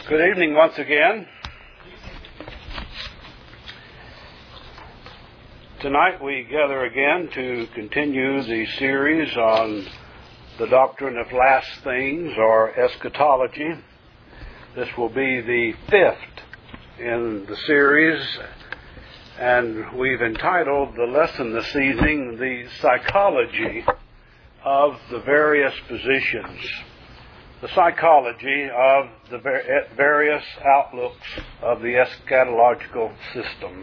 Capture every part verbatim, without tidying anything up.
Good evening once again. Tonight we gather again to continue the series on the doctrine of last things, or eschatology. This will be the fifth in the series, and we've entitled the lesson this evening, The Psychology of the Various Positions. The psychology of the various outlooks of the eschatological systems.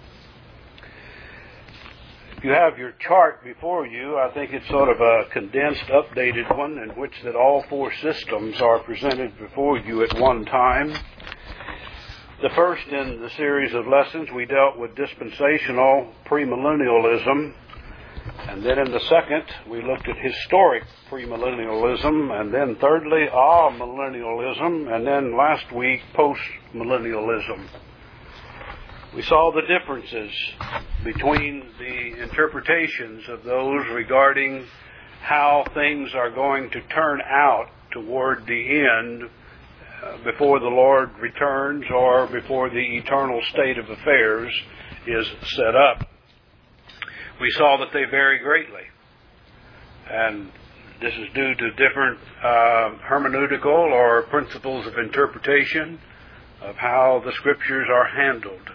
If you have your chart before you, I think it's sort of a condensed, updated one in which that all four systems are presented before you at one time. The first in the series of lessons, we dealt with dispensational premillennialism. And then in the second, we looked at historic premillennialism, and then thirdly, amillennialism, and then last week, postmillennialism. We saw the differences between the interpretations of those regarding how things are going to turn out toward the end uh, before the Lord returns or before the eternal state of affairs is set up. We saw that they vary greatly, and this is due to different uh, hermeneutical or principles of interpretation of how the Scriptures are handled.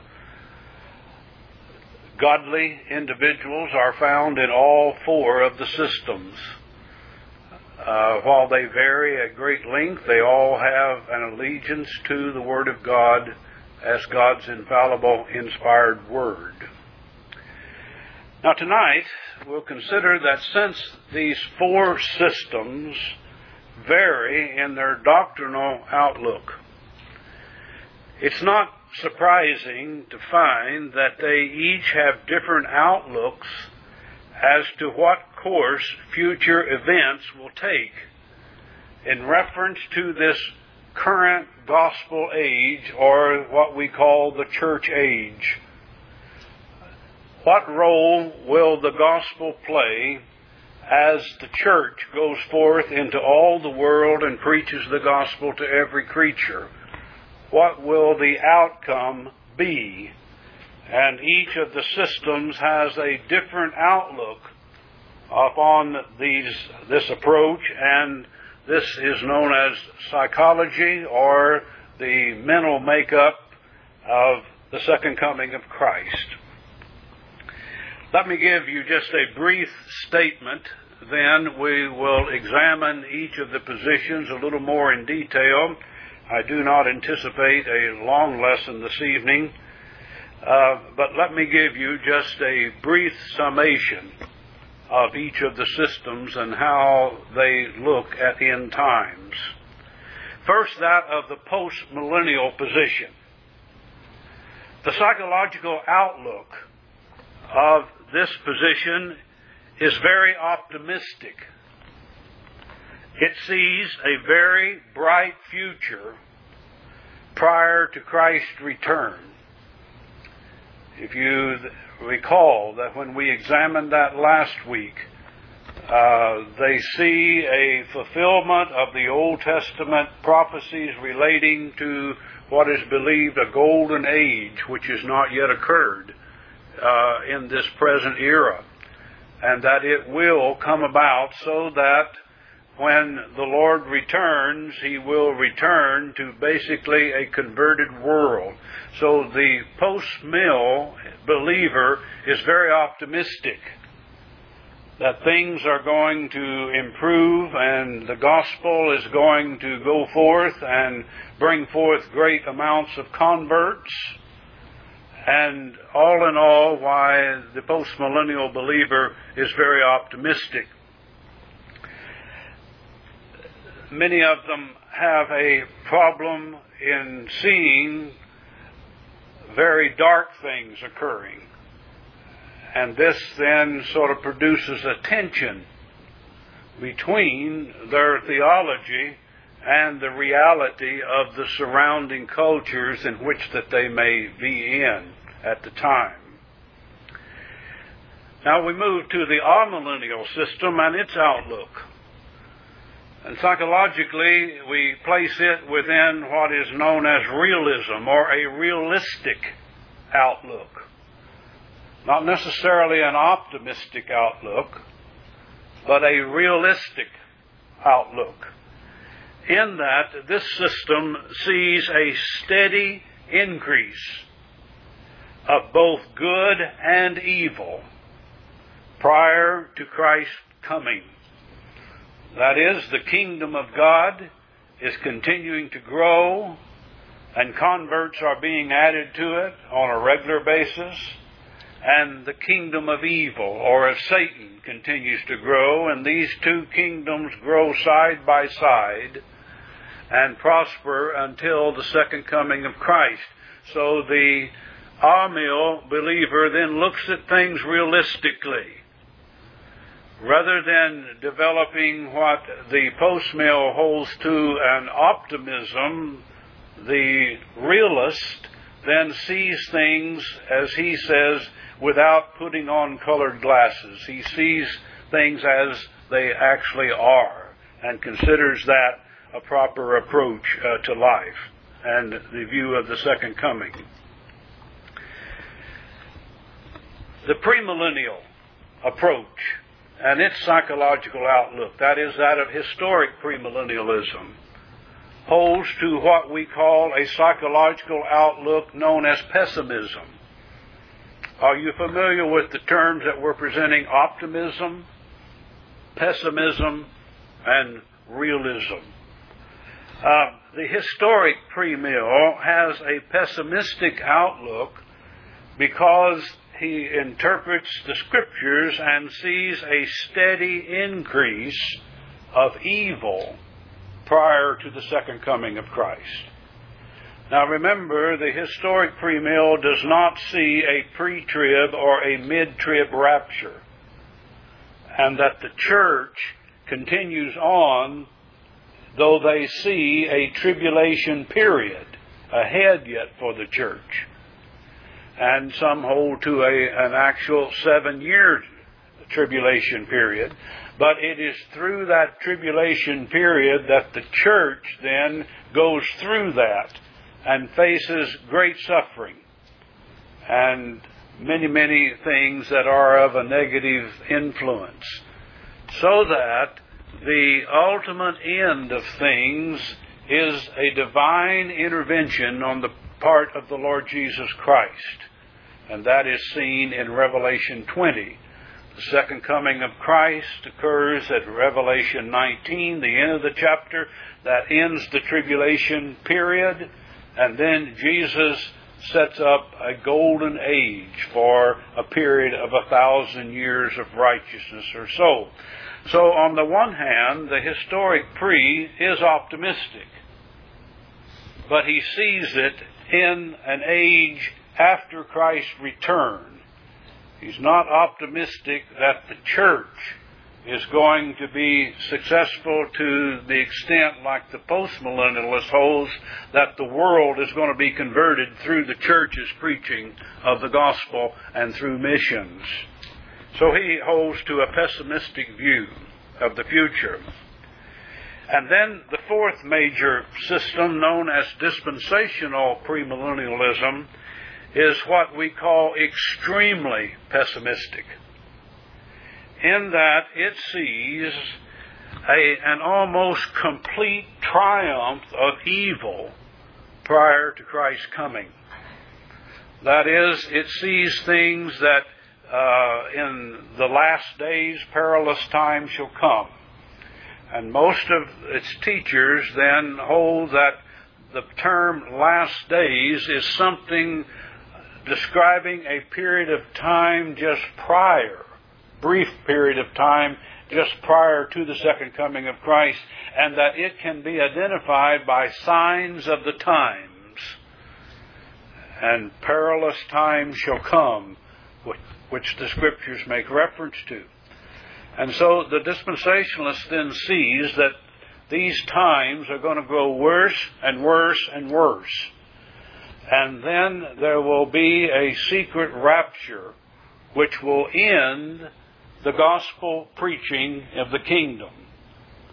Godly individuals are found in all four of the systems. Uh, while they vary at great length, they all have an allegiance to the Word of God as God's infallible, inspired Word. Now tonight, we'll consider that since these four systems vary in their doctrinal outlook, it's not surprising to find that they each have different outlooks as to what course future events will take in reference to this current gospel age, or what we call the church age. What role will the gospel play as the church goes forth into all the world and preaches the gospel to every creature? What will the outcome be? And each of the systems has a different outlook upon these, this approach, and this is known as psychology, or the mental makeup of the second coming of Christ. Let me give you just a brief statement, then we will examine each of the positions a little more in detail. I do not anticipate a long lesson this evening, uh, but let me give you just a brief summation of each of the systems and how they look at end times. First, that of the post-millennial position. The psychological outlook of this position is very optimistic. It sees a very bright future prior to Christ's return. If you recall that when we examined that last week, uh, they see a fulfillment of the Old Testament prophecies relating to what is believed a golden age, which has not yet occurred uh, in this present era, and that it will come about so that when the Lord returns, He will return to basically a converted world. So the post-mill believer is very optimistic that things are going to improve and the gospel is going to go forth and bring forth great amounts of converts. And all in all, why the post-millennial believer is very optimistic. Many of them have a problem in seeing very dark things occurring. And this then sort of produces a tension between their theology and the reality of the surrounding cultures in which that they may be in at the time. Now we move to the amillennial system and its outlook. And psychologically, we place it within what is known as realism, or a realistic outlook. Not necessarily an optimistic outlook, but a realistic outlook. In that, this system sees a steady increase of both good and evil prior to Christ's coming. That is, the kingdom of God is continuing to grow, and converts are being added to it on a regular basis, and the kingdom of evil, or of Satan, continues to grow, and these two kingdoms grow side by side and prosper until the second coming of Christ. So the Amill believer then looks at things realistically. Rather than developing what the post-mill holds to an optimism, the realist then sees things, as he says, without putting on colored glasses. He sees things as they actually are and considers that a proper approach uh, to life and the view of the second coming. The premillennial approach and its psychological outlook, that is that of historic premillennialism, holds to what we call a psychological outlook known as pessimism. Are you familiar with the terms that we're presenting? Optimism, pessimism, and realism. Uh, the historic premill has a pessimistic outlook because he interprets the Scriptures and sees a steady increase of evil prior to the second coming of Christ. Now remember, the historic premill does not see a pre-trib or a mid-trib rapture, and that the church continues on, though they see a tribulation period ahead yet for the church. And some hold to a, an actual seven-year tribulation period. But it is through that tribulation period that the church then goes through that and faces great suffering and many, many things that are of a negative influence. So that the ultimate end of things is a divine intervention on the part of the Lord Jesus Christ. And that is seen in Revelation twenty. The second coming of Christ occurs at Revelation nineteen, the end of the chapter, that ends the tribulation period. And then Jesus sets up a golden age for a period of a thousand years of righteousness or so. So on the one hand, the historic pre is optimistic, but he sees it in an age after Christ's return. He's not optimistic that the church is going to be successful to the extent, like the postmillennialist holds, that the world is going to be converted through the church's preaching of the gospel and through missions. So he holds to a pessimistic view of the future. And then the fourth major system, known as dispensational premillennialism, is what we call extremely pessimistic, in that it sees a, an almost complete triumph of evil prior to Christ's coming. That is, it sees things that uh, in the last days perilous times shall come. And most of its teachers then hold that the term last days is something describing a period of time just prior, brief period of time just prior to the second coming of Christ, and that it can be identified by signs of the times. And perilous times shall come, which the Scriptures make reference to. And so the dispensationalist then sees that these times are going to grow worse and worse and worse. And then there will be a secret rapture which will end the gospel preaching of the kingdom.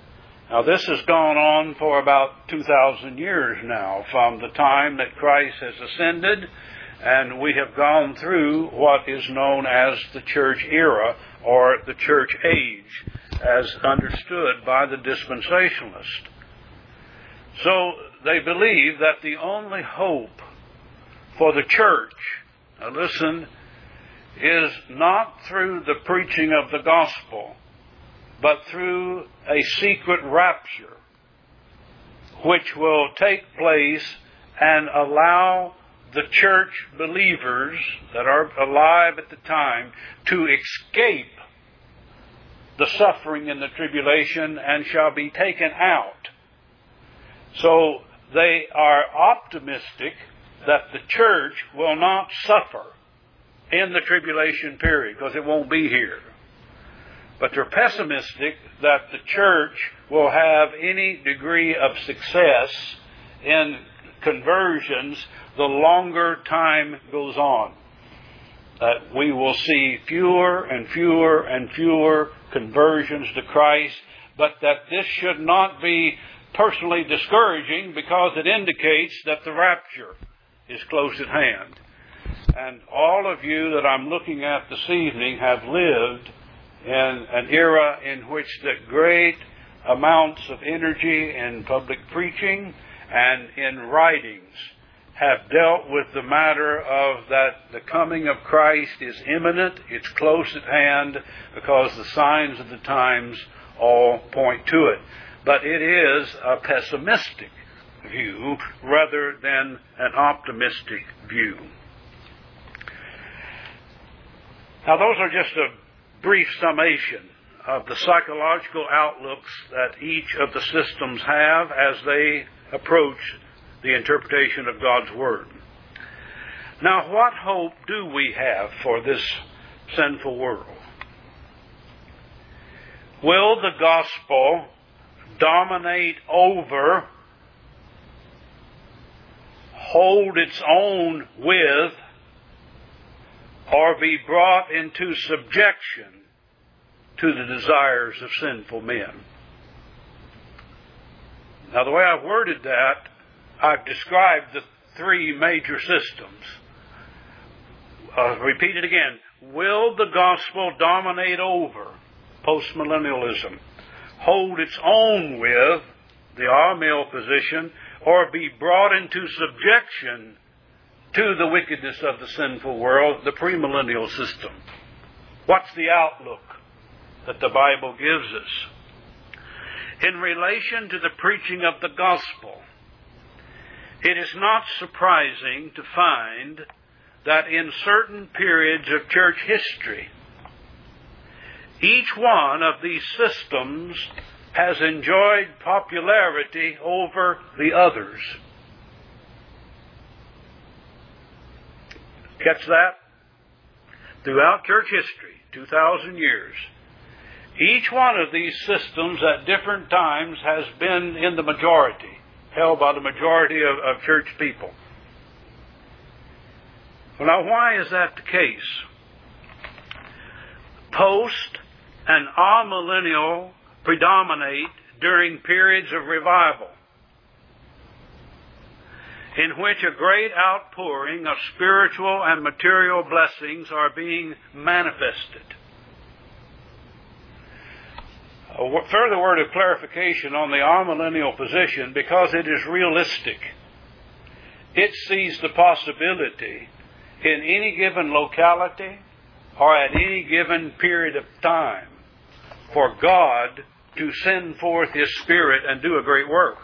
Now this has gone on for about two thousand years now, from the time that Christ has ascended, and we have gone through what is known as the church era, or the church age, as understood by the dispensationalist. So they believe that the only hope for the church, now listen, is not through the preaching of the gospel, but through a secret rapture, which will take place and allow the church believers that are alive at the time to escape the suffering in the tribulation and shall be taken out. So they are optimistic that the church will not suffer in the tribulation period, because it won't be here. But they're pessimistic that the church will have any degree of success in conversions the longer time goes on. That we will see fewer and fewer and fewer conversions to Christ, but that this should not be personally discouraging, because it indicates that the rapture is close at hand. And all of you that I'm looking at this evening have lived in an era in which the great amounts of energy in public preaching and in writings have dealt with the matter of that the coming of Christ is imminent, it's close at hand, because the signs of the times all point to it. But it is a pessimistic view rather than an optimistic view. Now, those are just a brief summation of the psychological outlooks that each of the systems have as they approach the interpretation of God's Word. Now, what hope do we have for this sinful world? Will the gospel dominate over, hold its own with, or be brought into subjection to the desires of sinful men? Now, the way I've worded that, I've described the three major systems. I'll repeat it again. Will the gospel dominate over postmillennialism, hold its own with the Amiel position, or be brought into subjection to the wickedness of the sinful world, the premillennial system? What's the outlook that the Bible gives us? In relation to the preaching of the gospel, it is not surprising to find that in certain periods of church history, each one of these systems has enjoyed popularity over the others. Catch that? Throughout church history, two thousand years, each one of these systems at different times has been in the majority, held by the majority of, of church people. Well, now, why is that the case? Post and amillennial predominate during periods of revival, in which a great outpouring of spiritual and material blessings are being manifested. A further word of clarification on the amillennial position, because it is realistic. It sees the possibility in any given locality or at any given period of time for God to send forth His Spirit and do a great work.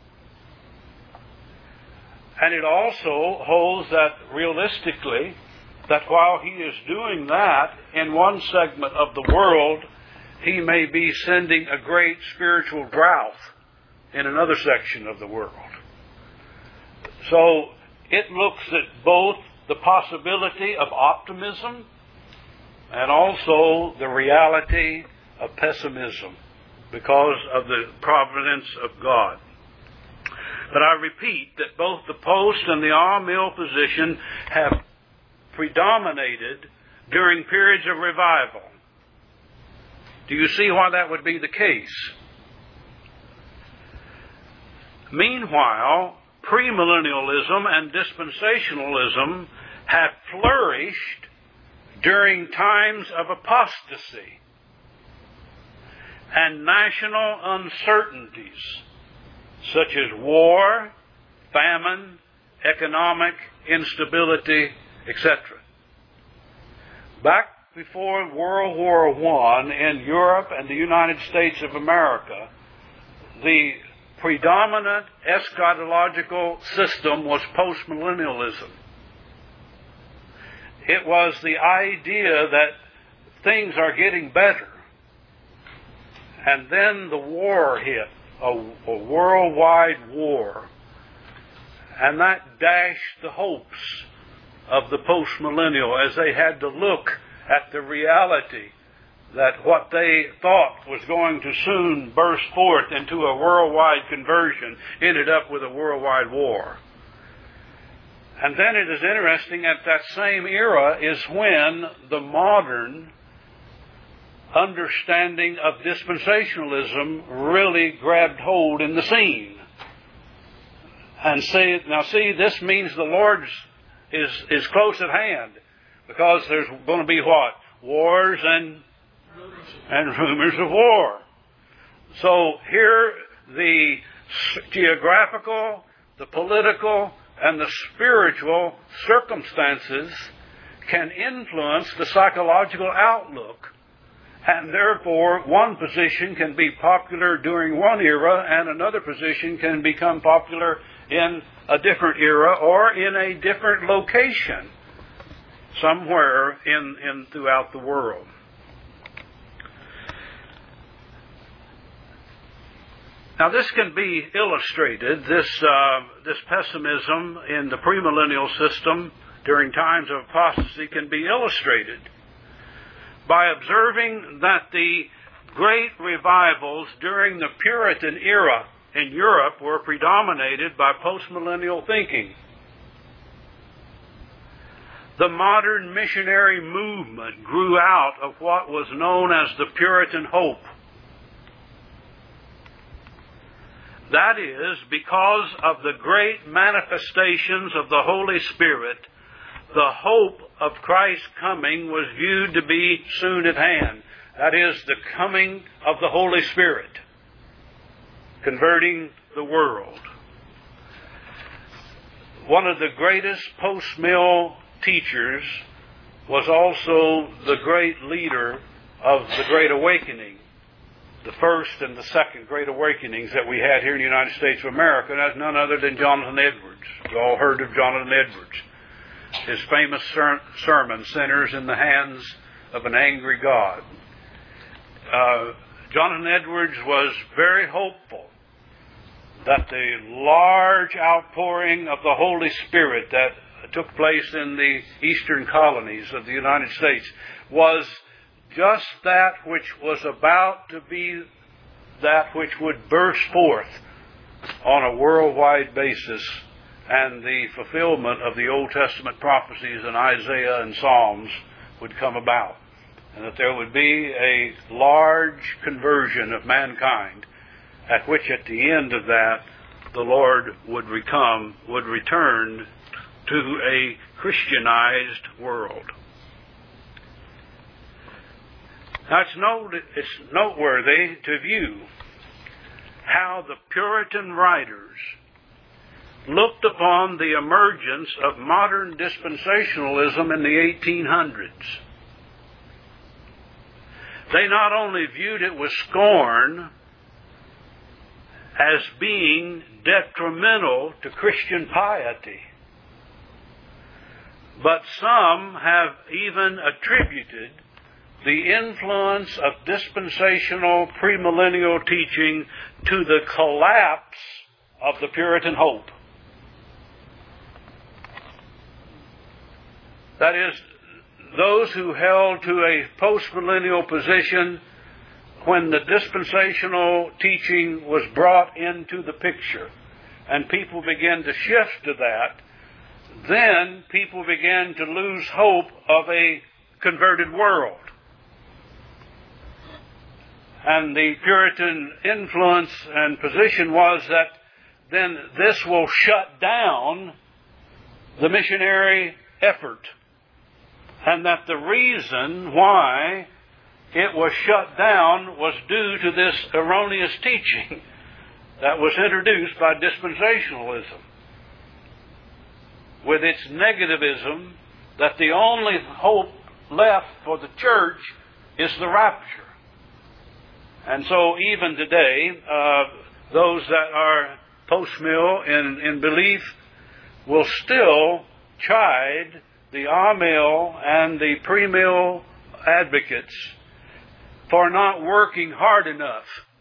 And it also holds that realistically, that while He is doing that in one segment of the world, He may be sending a great spiritual drought in another section of the world. So it looks at both the possibility of optimism and also the reality of pessimism because of the providence of God. But I repeat that both the post and the amill position have predominated during periods of revival. Do you see why that would be the case? Meanwhile, premillennialism and dispensationalism have flourished during times of apostasy and national uncertainties, such as war, famine, economic instability, et cetera. Back before World War One in Europe and the United States of America, the predominant eschatological system was postmillennialism. It was the idea that things are getting better. And then the war hit, a, a worldwide war. And that dashed the hopes of the postmillennial as they had to look at the reality that what they thought was going to soon burst forth into a worldwide conversion ended up with a worldwide war. And then it is interesting, at that same era is when the modern understanding of dispensationalism really grabbed hold in the scene. And see, now see, this means the Lord's is, is close at hand, because there's going to be what? Wars and, and rumors of war. So here the geographical, the political, and the spiritual circumstances can influence the psychological outlook. And therefore, one position can be popular during one era and another position can become popular in a different era or in a different location somewhere in, in throughout the world. Now this can be illustrated, this, uh, this pessimism in the premillennial system during times of apostasy can be illustrated by observing that the great revivals during the Puritan era in Europe were predominated by postmillennial thinking. The modern missionary movement grew out of what was known as the Puritan hope. That is, because of the great manifestations of the Holy Spirit, the hope of Christ's coming was viewed to be soon at hand. That is, the coming of the Holy Spirit, converting the world. One of the greatest post-mill teachers was also the great leader of the Great Awakening, the first and the second Great Awakenings that we had here in the United States of America, and that's none other than Jonathan Edwards. You all heard of Jonathan Edwards. His famous ser- sermon, Sinners in the Hands of an Angry God. Uh, Jonathan Edwards was very hopeful that the large outpouring of the Holy Spirit that took place in the eastern colonies of the United States was just that which was about to be that which would burst forth on a worldwide basis, and the fulfillment of the Old Testament prophecies in Isaiah and Psalms would come about, and that there would be a large conversion of mankind, at which at the end of that the Lord would recome, would return to a Christianized world. Now it's, note, it's noteworthy to view how the Puritan writers looked upon the emergence of modern dispensationalism in the eighteen hundreds. They not only viewed it with scorn as being detrimental to Christian piety, but some have even attributed the influence of dispensational premillennial teaching to the collapse of the Puritan hope. That is, those who held to a postmillennial position when the dispensational teaching was brought into the picture, and people began to shift to that, then people began to lose hope of a converted world. And the Puritan influence and position was that then this will shut down the missionary effort. And that the reason why it was shut down was due to this erroneous teaching that was introduced by dispensationalism, with its negativism that the only hope left for the church is the rapture. And so even today, uh, those that are post-mill in, in belief will still chide the amill and the pre-mill advocates for not working hard enough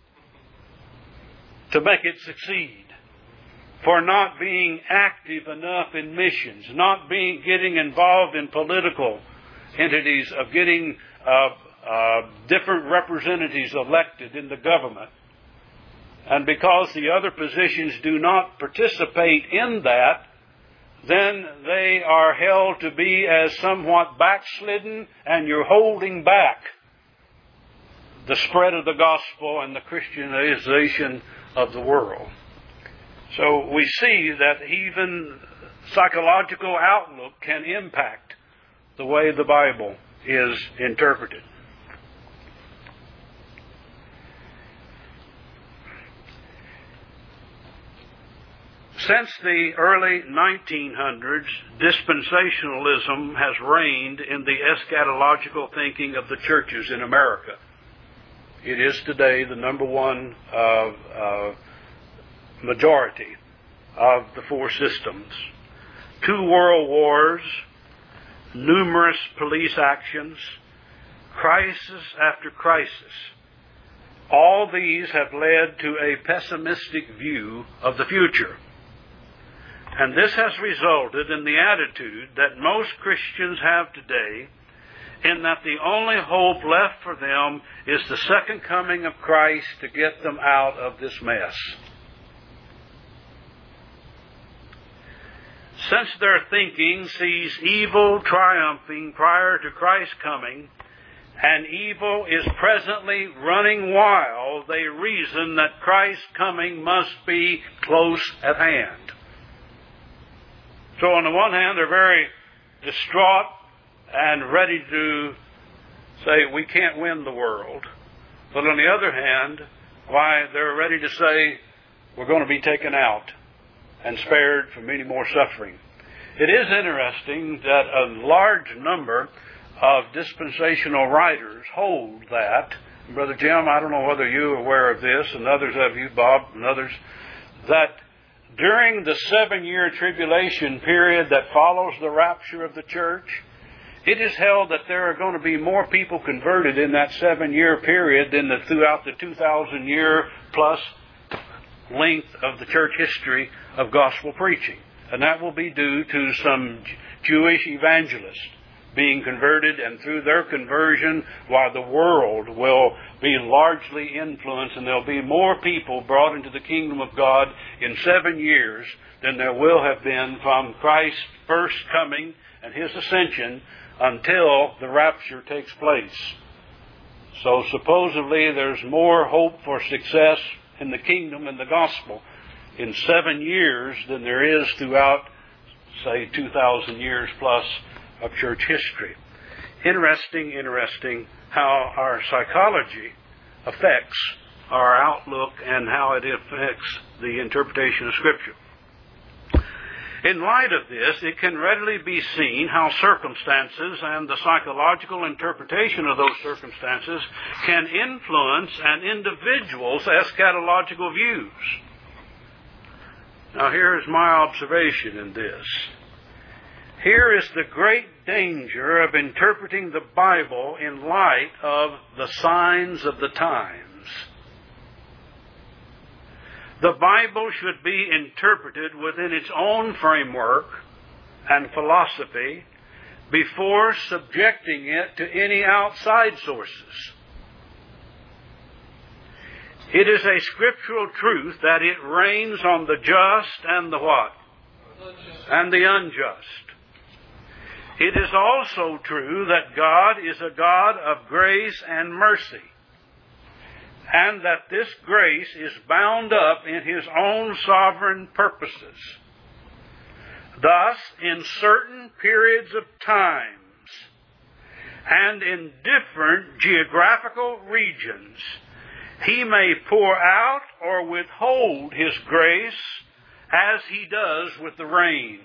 to make it succeed, for not being active enough in missions, not being getting involved in political entities, of getting uh, uh, different representatives elected in the government. And because the other positions do not participate in that, then they are held to be as somewhat backslidden, and you're holding back the spread of the gospel and the Christianization of the world. So we see that even psychological outlook can impact the way the Bible is interpreted. Since the early nineteen hundreds, dispensationalism has reigned in the eschatological thinking of the churches in America. It is today the number one uh, uh, majority of the four systems. Two world wars, numerous police actions, crisis after crisis. All these have led to a pessimistic view of the future. And this has resulted in the attitude that most Christians have today, in that the only hope left for them is the second coming of Christ to get them out of this mess. Since their thinking sees evil triumphing prior to Christ's coming, and evil is presently running wild, they reason that Christ's coming must be close at hand. So on the one hand, they're very distraught and ready to say, we can't win the world. But on the other hand, why, they're ready to say, we're going to be taken out and spared from any more suffering. It is interesting that a large number of dispensational writers hold that. Brother Jim, I don't know whether you're aware of this, and others of you, Bob, and others, that during the seven-year tribulation period that follows the rapture of the church, it is held that there are going to be more people converted in that seven-year period than the, throughout the two thousand year plus length of the church history of gospel preaching. And that will be due to some Jewish evangelists being converted, and through their conversion, while the world will be largely influenced, and there'll be more people brought into the kingdom of God in seven years than there will have been from Christ's first coming and His ascension until the rapture takes place. So supposedly there's more hope for success in the kingdom and the gospel in seven years than there is throughout, say, two thousand years plus of church history. Interesting, interesting how our psychology affects our outlook and how it affects the interpretation of Scripture. In light of this, it can readily be seen how circumstances and the psychological interpretation of those circumstances can influence an individual's eschatological views. Now, here is my observation in this. Here is the great danger of interpreting the Bible in light of the signs of the times. The Bible should be interpreted within its own framework and philosophy before subjecting it to any outside sources. It is a scriptural truth that it rains on the just and the what? And the unjust. It is also true that God is a God of grace and mercy. and that this grace is bound up in His own sovereign purposes. Thus, in certain periods of times and in different geographical regions, He may pour out or withhold His grace as He does with the rain.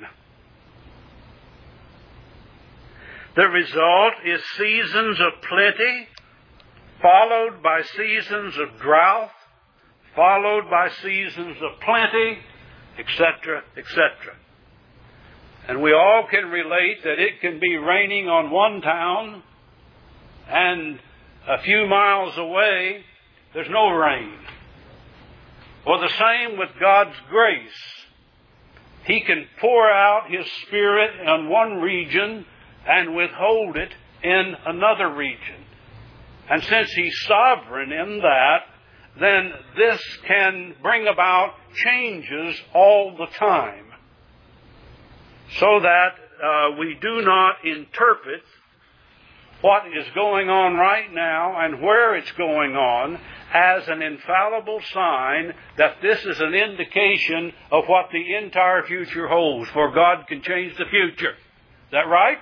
The result is seasons of plenty, followed by seasons of drought, followed by seasons of plenty, et cetera, et cetera. And we all can relate that it can be raining on one town, and a few miles away, there's no rain. Or the same with God's grace. He can pour out His Spirit in one region and withhold it in another region. And since He's sovereign in that, then this can bring about changes all the time. So that uh, we do not interpret what is going on right now and where it's going on as an infallible sign that this is an indication of what the entire future holds, for God can change the future. Is that right?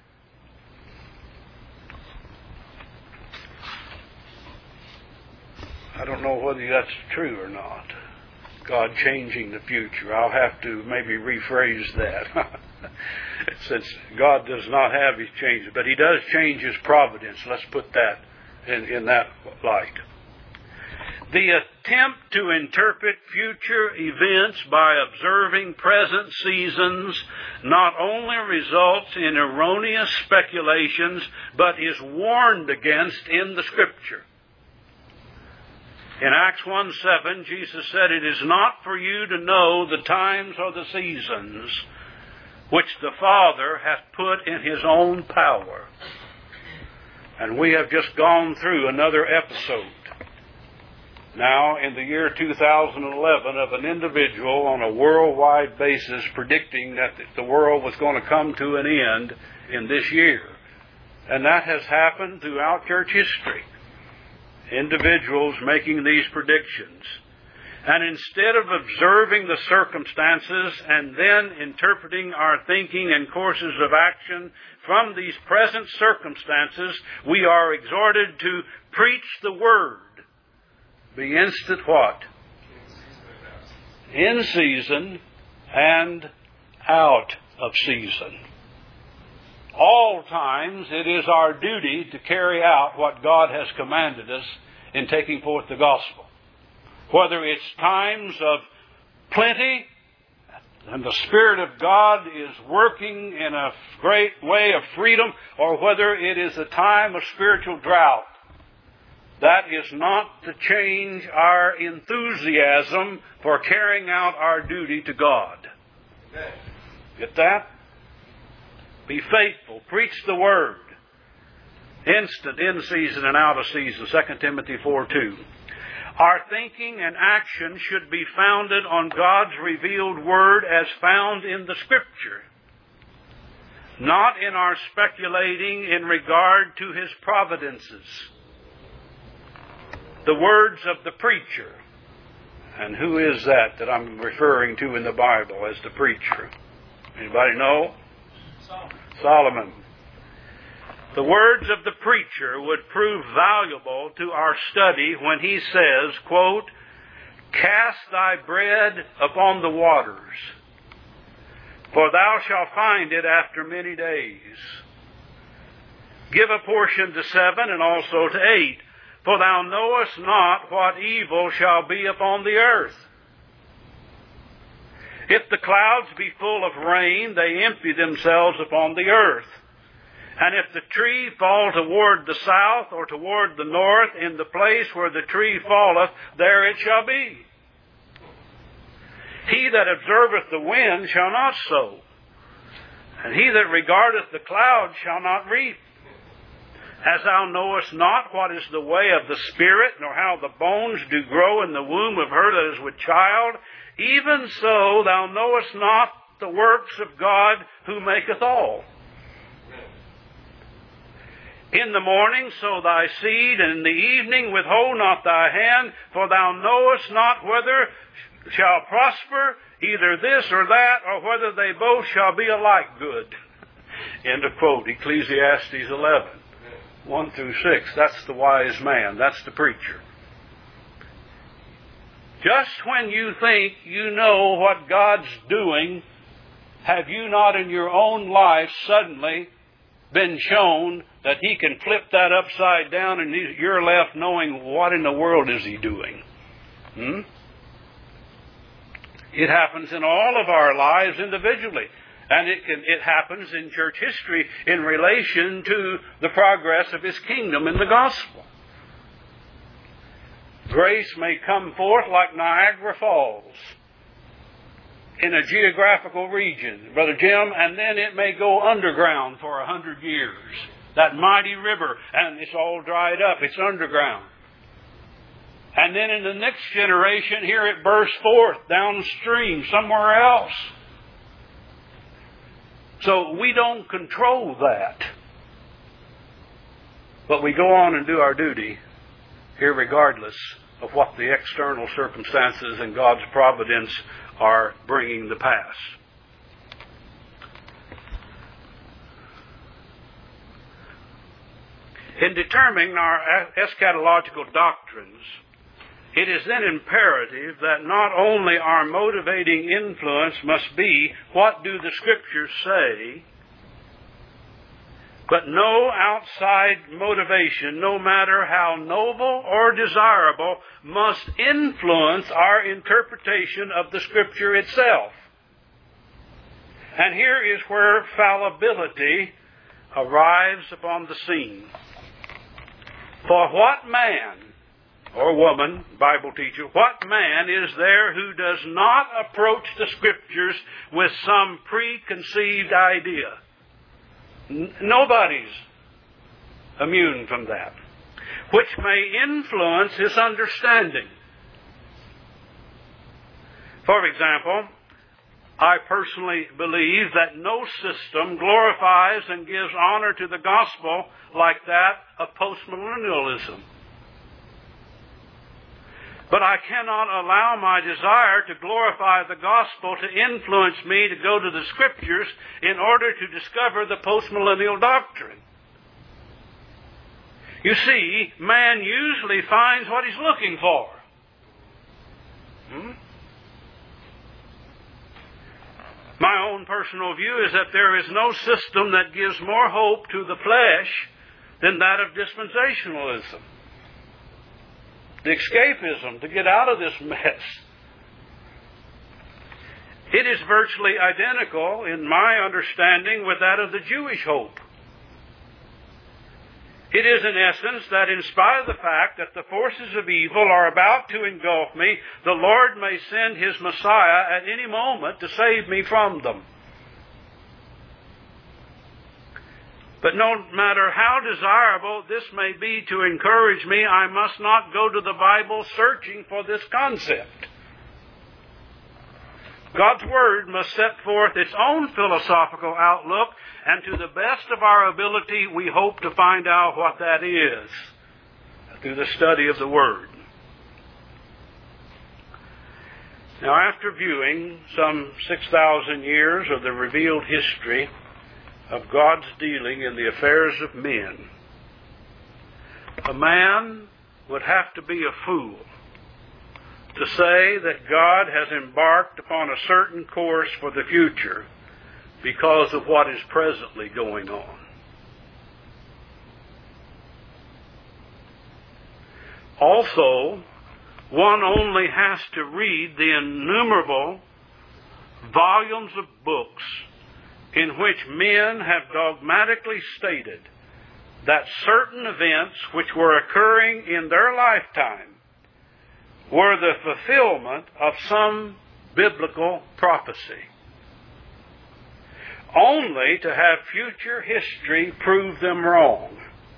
I don't know whether that's true or not. God changing the future. I'll have to maybe rephrase that. Since God does not have His changes, but He does change His providence. Let's put that in, in that light. The attempt to interpret future events by observing present seasons not only results in erroneous speculations, but is warned against in the Scripture. In Acts one seven, Jesus said, "It is not for you to know the times or the seasons which the Father hath put in His own power." And we have just gone through another episode now in the year two thousand eleven of an individual on a worldwide basis predicting that the world was going to come to an end in this year. And that has happened throughout church history. Individuals making these predictions. And instead of observing the circumstances and then interpreting our thinking and courses of action from these present circumstances, we are exhorted to preach the Word. Be instant what? In season and out of season. All times it is our duty to carry out what God has commanded us in taking forth the gospel. Whether it's times of plenty and the Spirit of God is working in a great way of freedom, or whether it is a time of spiritual drought, that is not to change our enthusiasm for carrying out our duty to God. Get that? Be faithful. Preach the Word. Instant, in season and out of season. Second Timothy four two. Our thinking and action should be founded on God's revealed Word as found in the Scripture, not in our speculating in regard to His providences. The words of the preacher. And who is that that I'm referring to in the Bible as the preacher? Anybody know? Solomon. Solomon. The words of the preacher would prove valuable to our study when he says, quote, "Cast thy bread upon the waters, for thou shalt find it after many days. Give a portion to seven and also to eight, for thou knowest not what evil shall be upon the earth. If the clouds be full of rain, they empty themselves upon the earth. And if the tree fall toward the south or toward the north, in the place where the tree falleth, there it shall be. He that observeth the wind shall not sow, and he that regardeth the clouds shall not reap. As thou knowest not what is the way of the Spirit, nor how the bones do grow in the womb of her that is with child, even so thou knowest not the works of God who maketh all. In the morning sow thy seed, and in the evening withhold not thy hand, for thou knowest not whether shall prosper either this or that, or whether they both shall be alike good. End of quote. Ecclesiastes eleven, one through six. That's the wise man. That's the preacher. Just when you think you know what God's doing, have you not in your own life suddenly been shown that He can flip that upside down and you're left knowing what in the world is He doing? Hmm? It happens in all of our lives individually. And it can, it happens in church history in relation to the progress of His kingdom in the gospel. Grace may come forth like Niagara Falls in a geographical region, Brother Jim, and then it may go underground for a hundred years. That mighty river, and it's all dried up. It's underground. And then in the next generation, here it bursts forth downstream somewhere else. So we don't control that. But we go on and do our duty, irregardless of what the external circumstances and God's providence are bringing to pass. In determining our eschatological doctrines, it is then imperative that not only our motivating influence must be what do the Scriptures say, but no outside motivation, no matter how noble or desirable, must influence our interpretation of the Scripture itself. And here is where fallibility arrives upon the scene. For what man or woman, Bible teacher, what man is there who does not approach the Scriptures with some preconceived idea? N- nobody's immune from that, which may influence his understanding. For example, I personally believe that no system glorifies and gives honor to the gospel like that of postmillennialism. But I cannot allow my desire to glorify the gospel to influence me to go to the Scriptures in order to discover the postmillennial doctrine. You see, man usually finds what he's looking for. Hmm? My own personal view is that there is no system that gives more hope to the flesh than that of dispensationalism. The escapism to get out of this mess. It is virtually identical, in my understanding, with that of the Jewish hope. It is in essence that in spite of the fact that the forces of evil are about to engulf me, the Lord may send His Messiah at any moment to save me from them. But no matter how desirable this may be to encourage me, I must not go to the Bible searching for this concept. God's Word must set forth its own philosophical outlook, and to the best of our ability, we hope to find out what that is through the study of the Word. Now, after viewing some six thousand years of the revealed history of God's dealing in the affairs of men, a man would have to be a fool to say that God has embarked upon a certain course for the future because of what is presently going on. Also, one only has to read the innumerable volumes of books in which men have dogmatically stated that certain events which were occurring in their lifetime were the fulfillment of some biblical prophecy, only to have future history prove them wrong.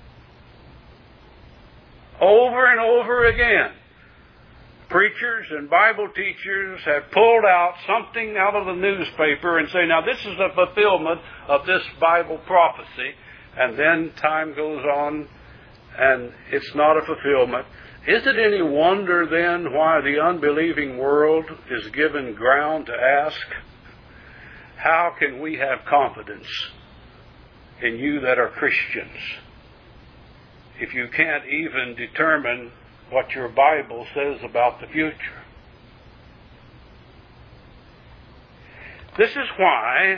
Over and over again, preachers and Bible teachers have pulled out something out of the newspaper and say, now this is a fulfillment of this Bible prophecy. and then time goes on and it's not a fulfillment. Is it any wonder then why the unbelieving world is given ground to ask, how can we have confidence in you that are Christians if you can't even determine what your Bible says about the future? This is why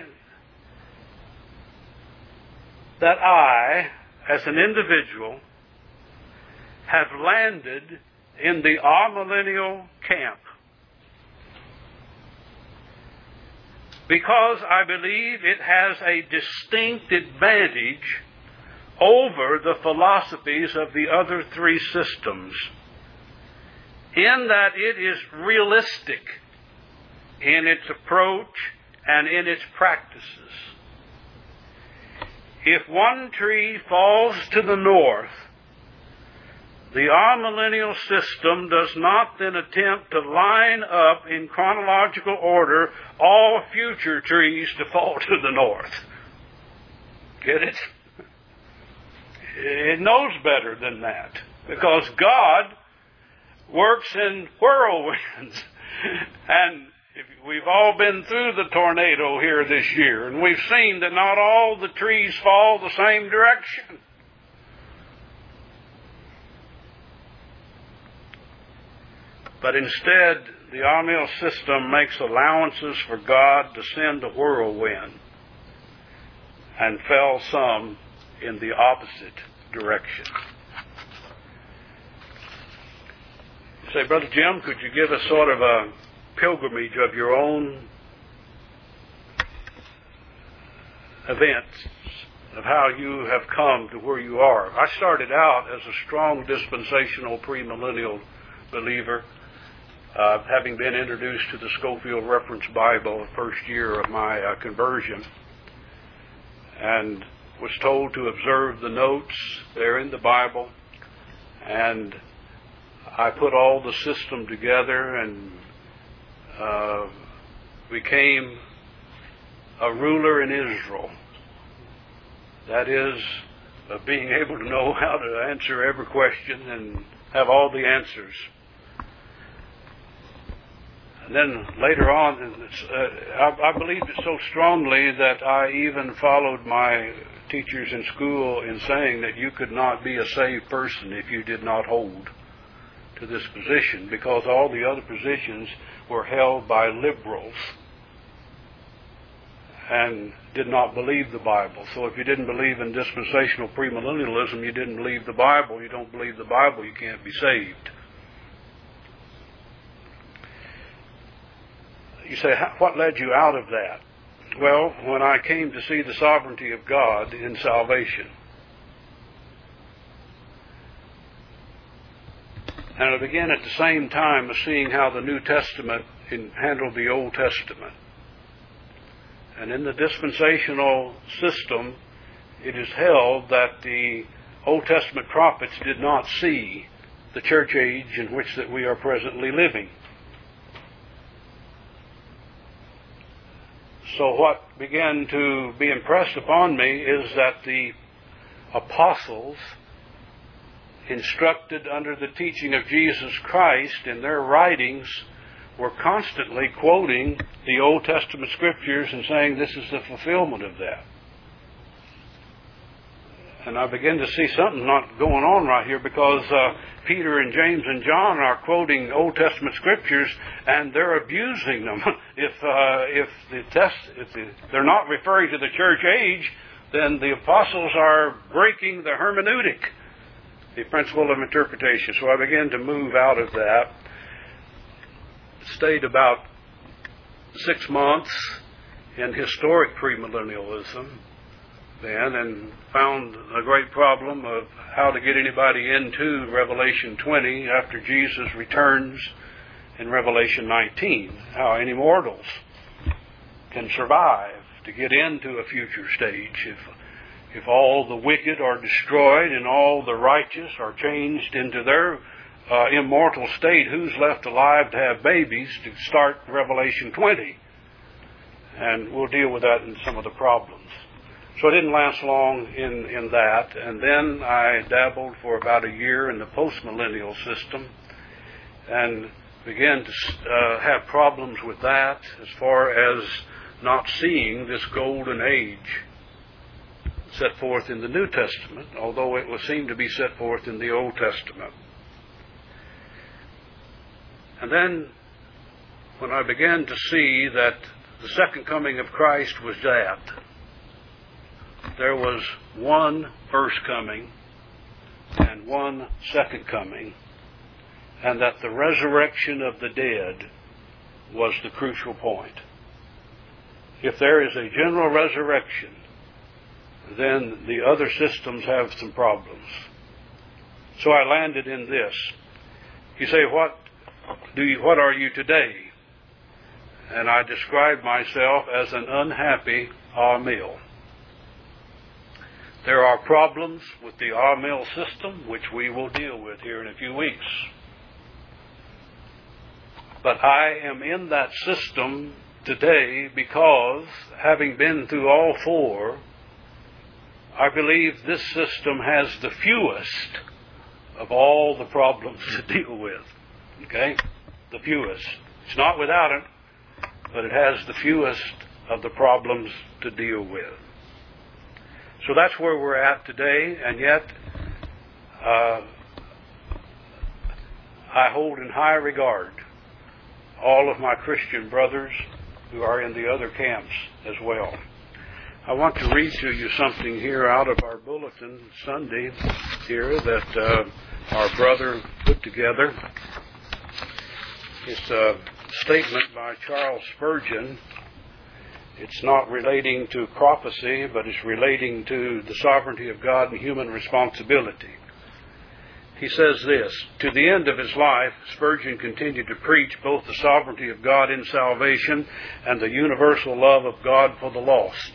that I, as an individual, have landed in the amillennial camp. Because I believe it has a distinct advantage over the philosophies of the other three systems, in that it is realistic in its approach and in its practices. If one tree falls to the north, the amillennial system does not then attempt to line up in chronological order all future trees to fall to the north. Get it? It knows better than that, because God works in whirlwinds. And if we've all been through the tornado here this year, and we've seen that not all the trees fall the same direction. But instead, the amillennial system makes allowances for God to send a whirlwind and fell some in the opposite direction. You say, Brother Jim, could you give us sort of a pilgrimage of your own events, of how you have come to where you are? I started out as a strong dispensational premillennial believer, uh, having been introduced to the Scofield Reference Bible the first year of my uh, conversion, and was told to observe the notes there in the Bible, and I put all the system together and uh, became a ruler in Israel. That is, of being able to know how to answer every question and have all the answers. And then later on, uh, I, I believed it so strongly that I even followed my teachers in school in saying that you could not be a saved person if you did not hold to this position, because all the other positions were held by liberals and did not believe the Bible. So if you didn't believe in dispensational premillennialism, you didn't believe the Bible. You don't believe the Bible, you can't be saved. You say, what led you out of that? Well, when I came to see the sovereignty of God in salvation, and I began at the same time of seeing how the New Testament handled the Old Testament. And in the dispensational system, it is held that the Old Testament prophets did not see the church age in which that we are presently living. So what began to be impressed upon me is that the apostles, instructed under the teaching of Jesus Christ in their writings, were constantly quoting the Old Testament scriptures and saying this is the fulfillment of that. And I begin to see something not going on right here, because uh, Peter and James and John are quoting Old Testament scriptures and they're abusing them. if uh, if the test if the, they're not referring to the church age, then the apostles are breaking the hermeneutic, the principle of interpretation. So I began to move out of that. Stayed about six months in historic premillennialism then, and found a great problem of how to get anybody into Revelation twenty after Jesus returns in Revelation nineteen. How any mortals can survive to get into a future stage if if all the wicked are destroyed and all the righteous are changed into their uh, immortal state. Who's left alive to have babies to start Revelation twenty? And we'll deal with that in some of the problems. So I didn't last long in, in that. And then I dabbled for about a year in the postmillennial system and began to uh, have problems with that as far as not seeing this golden age set forth in the New Testament, although it was seemed to be set forth in the Old Testament. And then when I began to see that the second coming of Christ was that, there was one first coming and one second coming, and that the resurrection of the dead was the crucial point. If there is a general resurrection, then the other systems have some problems. So I landed in this. You say, what do you, what are you today? And I described myself as an unhappy Amil. There are problems with the Amil system, which we will deal with here in a few weeks. But I am in that system today because, having been through all four, I believe this system has the fewest of all the problems to deal with. Okay? The fewest. It's not without it, but it has the fewest of the problems to deal with. So that's where we're at today, and yet uh, I hold in high regard all of my Christian brothers who are in the other camps as well. I want to read to you something here out of our bulletin Sunday here that uh, our brother put together. It's a statement by Charles Spurgeon. It's not relating to prophecy, but it's relating to the sovereignty of God and human responsibility. He says this: to the end of his life, Spurgeon continued to preach both the sovereignty of God in salvation and the universal love of God for the lost.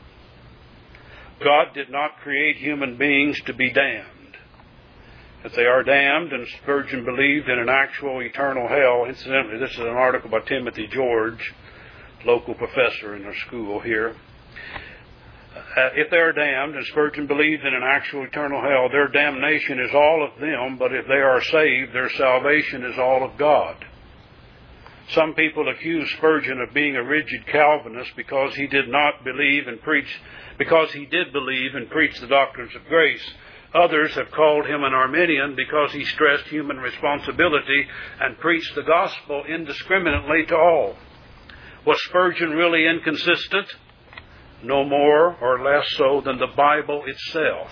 God did not create human beings to be damned. If they are damned, and Spurgeon believed in an actual eternal hell, incidentally, this is an article by Timothy George, local professor in our school here. Uh, if they are damned, and Spurgeon believed in an actual eternal hell, their damnation is all of them, but if they are saved, their salvation is all of God. Some people accuse Spurgeon of being a rigid Calvinist because he did not believe and preach, because he did believe and preach the doctrines of grace. Others have called him an Arminian because he stressed human responsibility and preached the gospel indiscriminately to all. Was Spurgeon really inconsistent? No more or less so than the Bible itself.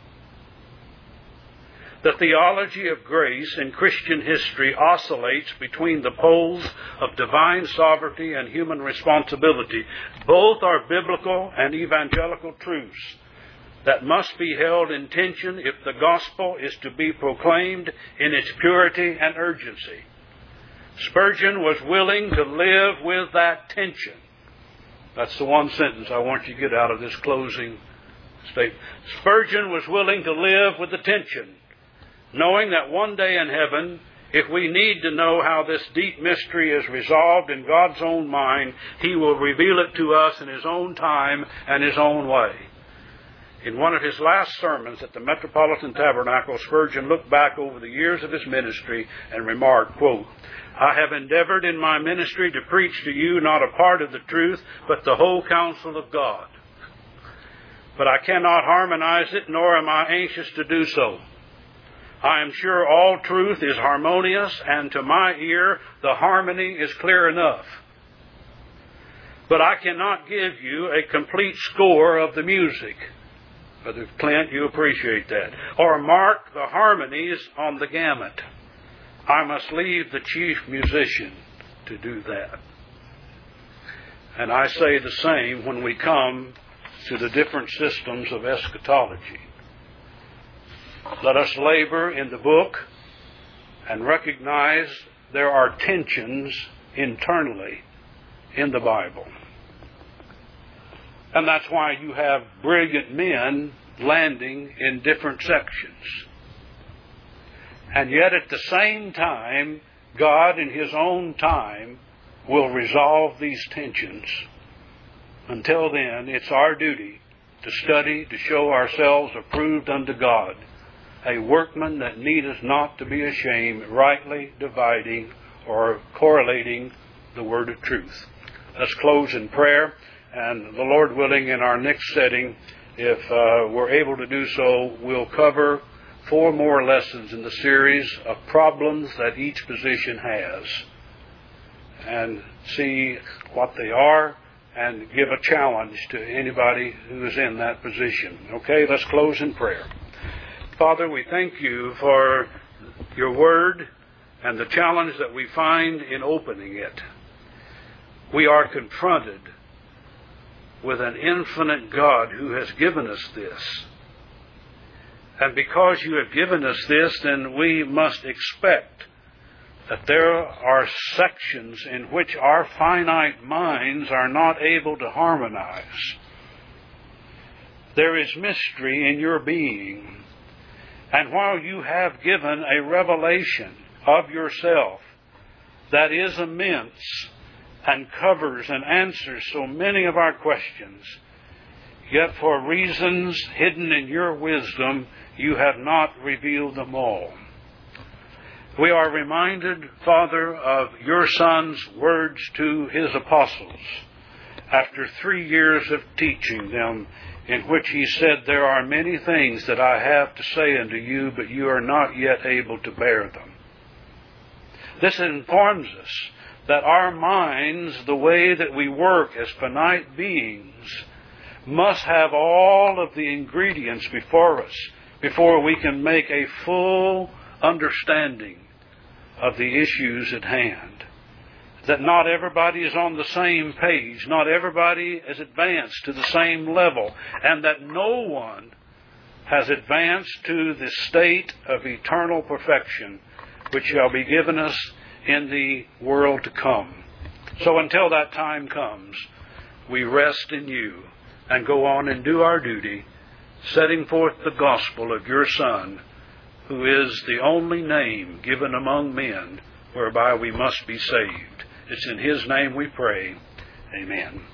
The theology of grace in Christian history oscillates between the poles of divine sovereignty and human responsibility. Both are biblical and evangelical truths that must be held in tension if the gospel is to be proclaimed in its purity and urgency. Spurgeon was willing to live with that tension. That's the one sentence I want you to get out of this closing statement. Spurgeon was willing to live with the tension, knowing that one day in heaven, if we need to know how this deep mystery is resolved in God's own mind, He will reveal it to us in His own time and His own way. In one of his last sermons at the Metropolitan Tabernacle, Spurgeon looked back over the years of his ministry and remarked, quote, I have endeavored in my ministry to preach to you not a part of the truth, but the whole counsel of God. But I cannot harmonize it, nor am I anxious to do so. I am sure all truth is harmonious, and to my ear the harmony is clear enough. But I cannot give you a complete score of the music. Brother Clint, you appreciate that. Or mark the harmonies on the gamut. I must leave the chief musician to do that. And I say the same when we come to the different systems of eschatology. Let us labor in the book and recognize there are tensions internally in the Bible. And that's why you have brilliant men landing in different sections. And yet at the same time, God in His own time will resolve these tensions. Until then, it's our duty to study, to show ourselves approved unto God, a workman that needeth not to be ashamed, rightly dividing or correlating the word of truth. Let's close in prayer, and the Lord willing, in our next setting, if uh, we're able to do so, we'll cover four more lessons in the series of problems that each position has, and see what they are and give a challenge to anybody who is in that position. Okay, let's close in prayer. Father, we thank you for your word and the challenge that we find in opening it. We are confronted with an infinite God who has given us this. And because you have given us this, then we must expect that there are sections in which our finite minds are not able to harmonize. There is mystery in your being. And while you have given a revelation of yourself that is immense and covers and answers so many of our questions, yet for reasons hidden in your wisdom, you have not revealed them all. We are reminded, Father, of your Son's words to his apostles after three years of teaching them, in which he said, "There are many things that I have to say unto you, but you are not yet able to bear them." This informs us that our minds, the way that we work as finite beings, must have all of the ingredients before us before we can make a full understanding of the issues at hand. That not everybody is on the same page, not everybody has advanced to the same level, and that no one has advanced to the state of eternal perfection which shall be given us in the world to come. So until that time comes, we rest in you and go on and do our duty, setting forth the gospel of your Son, who is the only name given among men whereby we must be saved. It's in his name we pray. Amen.